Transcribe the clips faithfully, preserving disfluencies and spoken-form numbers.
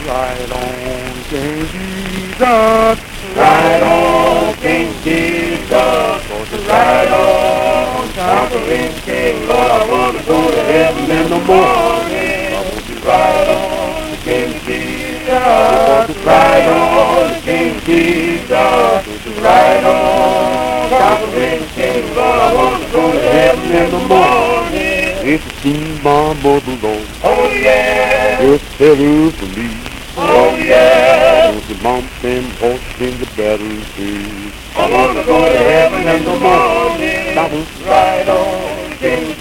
Ride on, King Jesus. Ride on, King Jesus. Ride on, conquering King. Lord, I want to go to heaven in the morning. Ride on, King Jesus. Ride on, King Jesus. Ride on, conquering King. Lord, I want to go to heaven in the morning. It's to see my mother, Lord. Oh yeah. Just tell her for me. Oh yeah. Want the mountain horse in the battlefield. I want to go to heaven in the morning. Ride on, King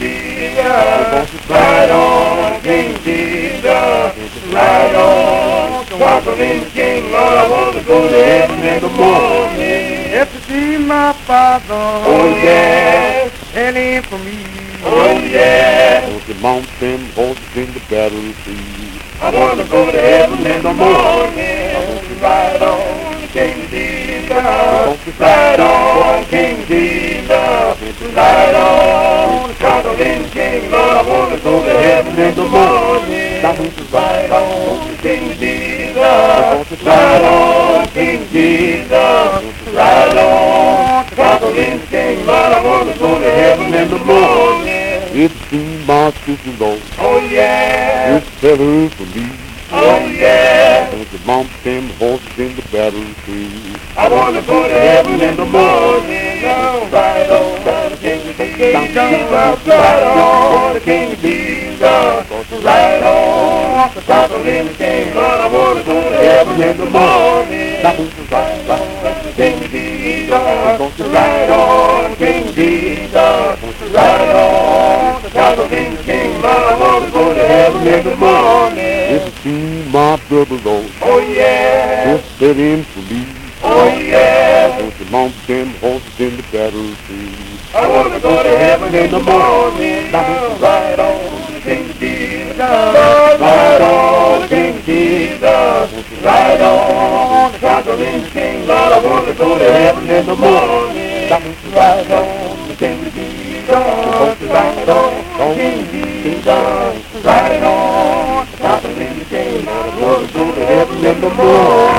Jesus. Ride on, King Jesus. Ride on, conquering King. Lord, I want to go to heaven in the morning. It's to see my father. Oh yeah. Tell him for me. Oh yeah. Want the mountain horse in the battlefield. I want to go to heaven in the morning. Ride on, King Jesus. Ride on, King Jesus. Ride on, conquering King. Lord, I want to go to heaven in the morning. Ride on, King Jesus. Ride on, King Jesus. Ride on, conquering King. Lord, I want to go to heaven in the morning. It's to see my sister, Lord. Oh yeah. Just tell her for me. Oh yeah. Want the mountain horse in the battlefield. I want to go to heaven in the morning. Now, ride on, King Jesus. Ride on, King Jesus. Ride on, the conquering King. Lord, I want to go to heaven in the morning. Ride on, King Jesus. Ride on, King Jesus. Ride on, the conquering King. Lord, I want to go to heaven in the morning. It's to see my brother, Lord. Oh yeah. Just tell him for me. Oh yeah. Want the mountain horse in the battlefield. I want to go to heaven in the morning. Ride on, King Jesus. Ride on, King Jesus. Ride on, conquering King. Lord, I want to go to heaven in the morning. Ride on, King Jesus. Ride on, King Jesus. Ride on, conquering King. Lord, I want to go to heaven in the morning.